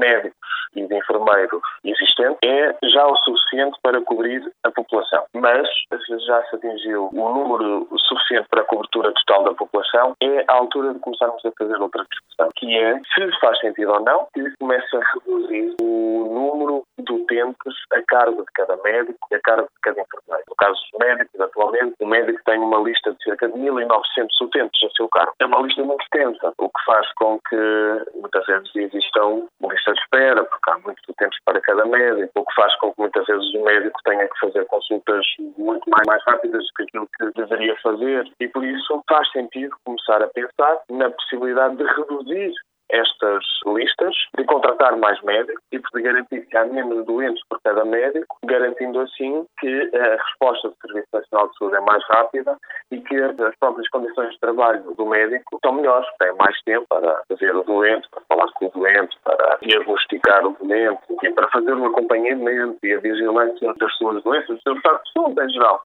médicos e de enfermeiros existentes é já o suficiente para cobrir a população. Mas já se atingiu o número suficiente para a cobertura total da população, é a altura de começarmos a fazer outra discussão, que é se faz sentido ou não que começa a reduzir o número de utentes a cargo de cada médico e a cargo de cada enfermeiro. No caso dos médicos, atualmente, o médico tem uma lista de cerca de 1.900 utentes a seu cargo. É uma lista muito extensa, o que faz com que muitas vezes existam uma lista de espera, porque há muitos utentes para cada médico, o que faz com que muitas vezes o médico tenha que fazer consultas muito mais rápidas do que aquilo que deveria fazer, e por isso faz sentido começar a pensar na possibilidade de reduzir estas listas, de contratar mais médicos e de garantir que há menos doentes por cada médico, garantindo assim que a resposta do Serviço Nacional de Saúde é mais rápida e que as próprias condições de trabalho do médico são melhores, tem mais tempo para fazer o doente, para falar com o doente, para diagnosticar o doente e para fazer um acompanhamento e a vigilância das suas doenças, do seu estado de saúde em geral.